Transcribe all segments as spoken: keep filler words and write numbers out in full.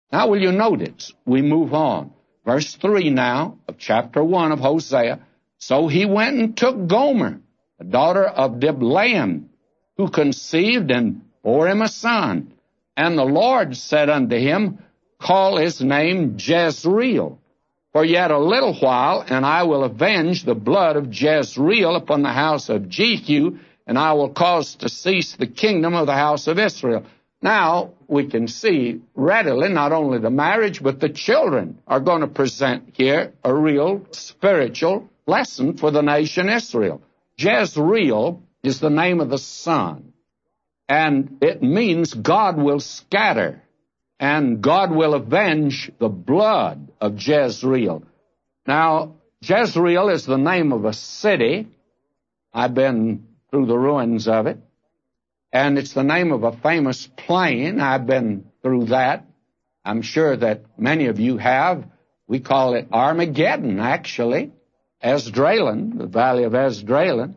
Now, will you notice? We move on. Verse three now of chapter one of Hosea. So he went and took Gomer, the daughter of Diblaim, who conceived and bore him a son. And the Lord said unto him, Call his name Jezreel. For yet a little while, and I will avenge the blood of Jezreel upon the house of Jehu, and I will cause to cease the kingdom of the house of Israel. Now, we can see readily not only the marriage, but the children are going to present here a real spiritual lesson for the nation Israel. Jezreel is the name of the son, and it means God will scatter, and God will avenge the blood of Jezreel. Now, Jezreel is the name of a city. I've been through the ruins of it. And it's the name of a famous plain. I've been through that. I'm sure that many of you have. We call it Armageddon, actually. Esdraelon, the valley of Esdraelon.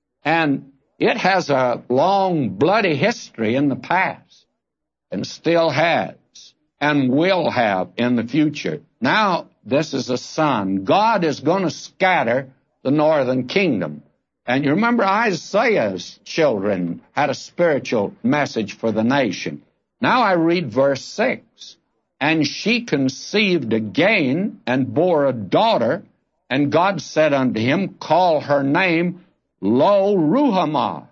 And it has a long, bloody history in the past, and still has, and will have in the future. Now, this is a son. God is going to scatter the northern kingdom. And you remember Isaiah's children had a spiritual message for the nation. Now I read verse six. And she conceived again and bore a daughter, and God said unto him, Call her name Lo-Ruhamah.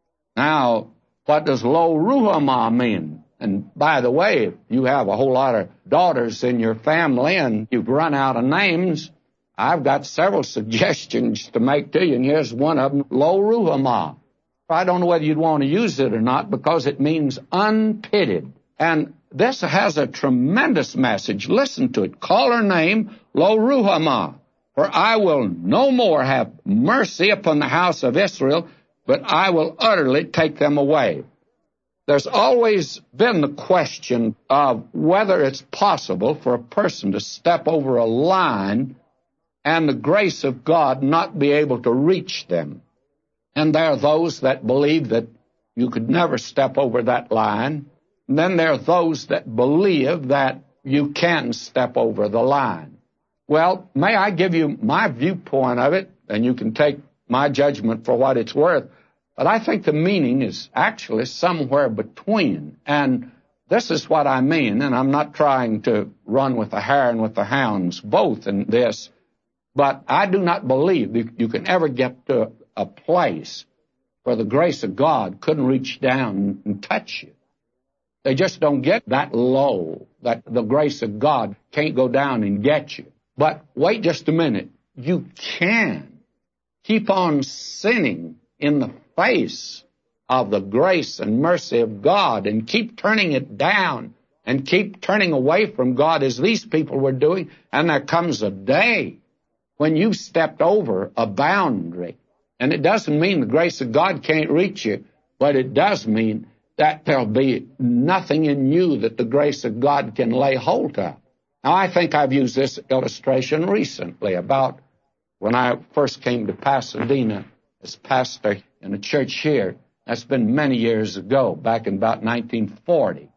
Now, what does Lo-Ruhamah mean? And by the way, if you have a whole lot of daughters in your family and you've run out of names, I've got several suggestions to make to you, and here's one of them, Lo-Ruhamah. I don't know whether you'd want to use it or not because it means unpitied. And this has a tremendous message. Listen to it. Call her name Lo-Ruhamah, for I will no more have mercy upon the house of Israel, but I will utterly take them away. There's always been the question of whether it's possible for a person to step over a line and the grace of God not be able to reach them. And there are those that believe that you could never step over that line. And then there are those that believe that you can step over the line. Well, may I give you my viewpoint of it, and you can take my judgment for what it's worth. But I think the meaning is actually somewhere between. And this is what I mean, and I'm not trying to run with the hare and with the hounds both in this. But I do not believe you can ever get to a place where the grace of God couldn't reach down and touch you. They just don't get that low, that the grace of God can't go down and get you. But wait just a minute. You can keep on sinning in the face of the grace and mercy of God and keep turning it down and keep turning away from God as these people were doing, and there comes a day when you've stepped over a boundary. And it doesn't mean the grace of God can't reach you, but it does mean that there'll be nothing in you that the grace of God can lay hold of. Now, I think I've used this illustration recently about when I first came to Pasadena as pastor in a church here. That's been many years ago, back in about nineteen forty.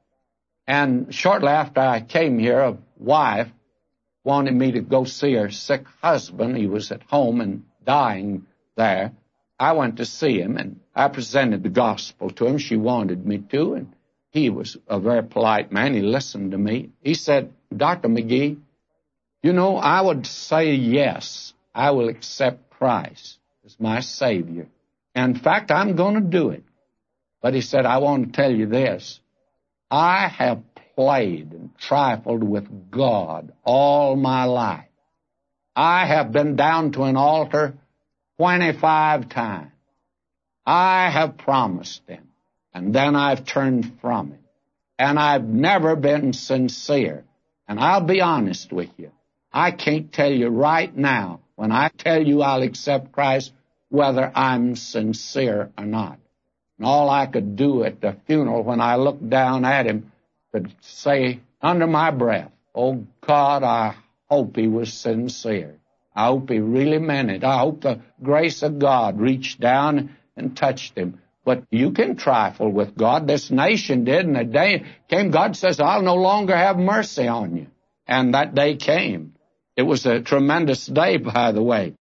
And shortly after I came here, a wife wanted me to go see her sick husband. He was at home and dying there. I went to see him, and I presented the gospel to him. She wanted me to, and he was a very polite man. He listened to me. He said, Doctor McGee, you know, I would say yes, I will accept Christ as my Savior. In fact, I'm going to do it. But he said, I want to tell you this. I have played and trifled with God all my life. I have been down to an altar twenty-five times. I have promised Him, and then I've turned from Him. And I've never been sincere. And I'll be honest with you. I can't tell you right now, when I tell you I'll accept Christ, whether I'm sincere or not. And all I could do at the funeral when I looked down at him could say under my breath, oh, God, I hope he was sincere. I hope he really meant it. I hope the grace of God reached down and touched him. But you can trifle with God. This nation did, and the day came, God says, I'll no longer have mercy on you. And that day came. It was a tremendous day, by the way.